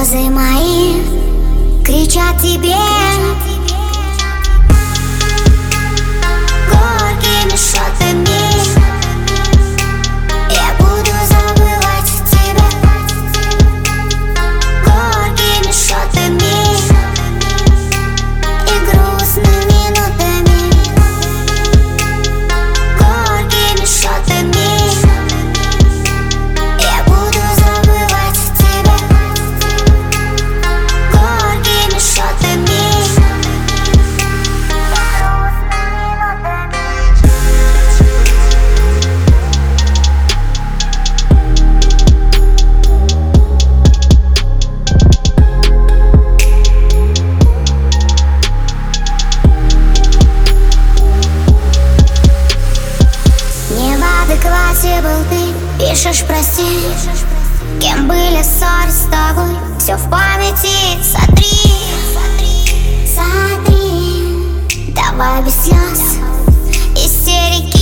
Слезы мои кричат тебе горькими шотами. Я буду забывать тебя горькими шотами и грустными минутами, горькими шотами. Я буду забывать тебя горькими шотами. Не в адеквате был ты, пишешь прости. Кем были ссоры с тобой, все в памяти сотри. Давай без слез, истерики.